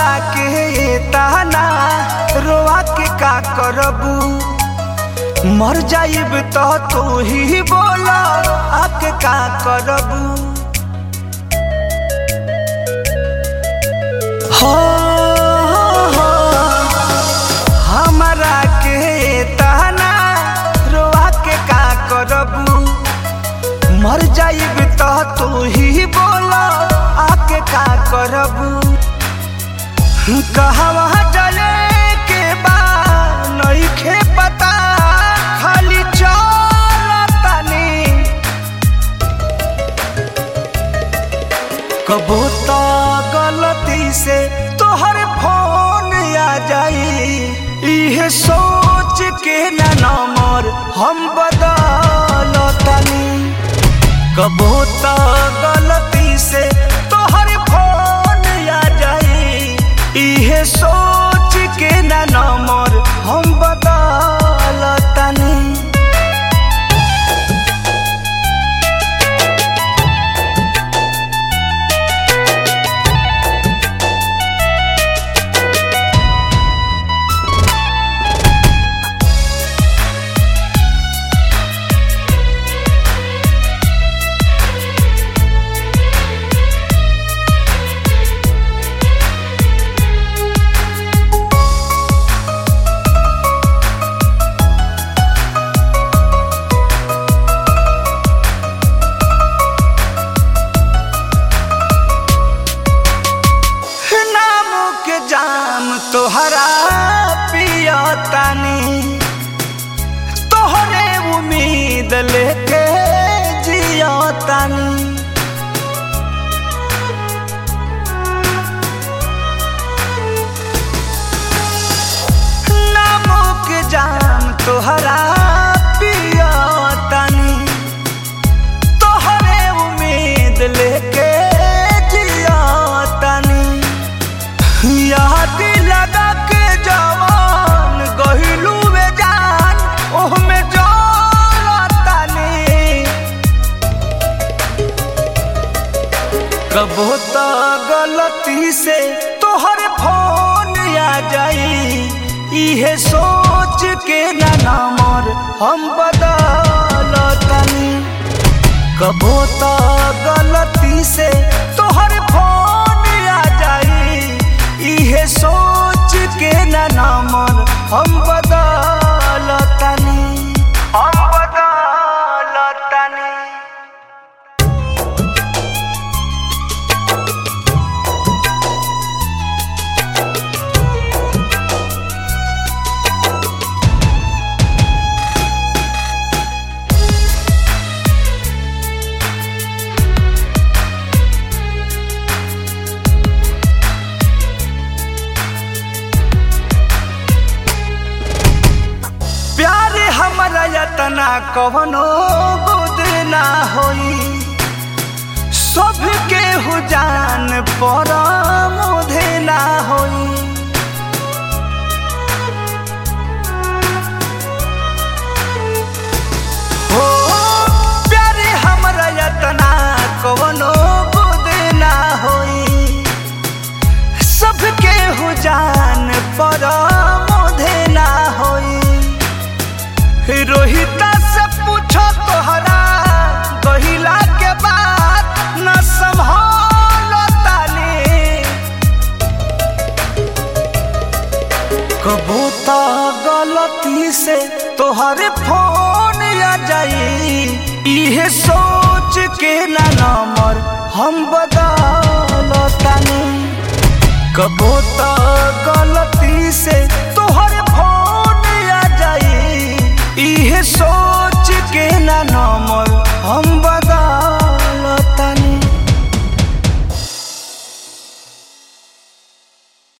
के ताना रोआ के का करबू, मर जाइब तो तू ही बोला आके का करबू। हो हमरा के ताना रोआ के का करबू, मर जाइब तो तू ही बोला आके का करबू। कहवा चले के बा नइखे पता, खाली चलतानी। कबो तो गलती से तोहर फोन आ जाई, इहे सोच के ना नंबर हम बदलतानी। कबो तो गलती से तोहर फोन आ जाई, इहे सोच के ना नंबर हम बदलतानी। जाम तोहरा पियतानी, तोहरे उम्मीद लेके जियतानी। नामों के जाम तोहरा पियतानी, तोहरे उम्मीद लेके याद लगा के जवान गहिलू में जान ओहमे जलतानी। कबो तो गलती से तोहर फोन आ जाई, इहे सोच के ना नंबर हम बदलतानी। कबो तो गलती से तोहर फोन आ जाई, इहे सोच के ना नंबर हम बदलतानी। प्यारे हमरा यतना कवनो बुद ना होई, सबके हु जान पर मोधे ना होई। हो प्यारे हमरा यतना कवनो बुद ना होई, सबके हु जान पर मोधे ना होई। रोहिता से पूछो तोहरा गहिला के बात न संभालतानी। कबो तो गलती से तोहरे फोन आ जाई, इहे सोच के ना नंबर हम बदलतानी। कबो तो गलती से तोहरे फोन आ जाई, इहे सोच के ना नंबर हम बदलतानी।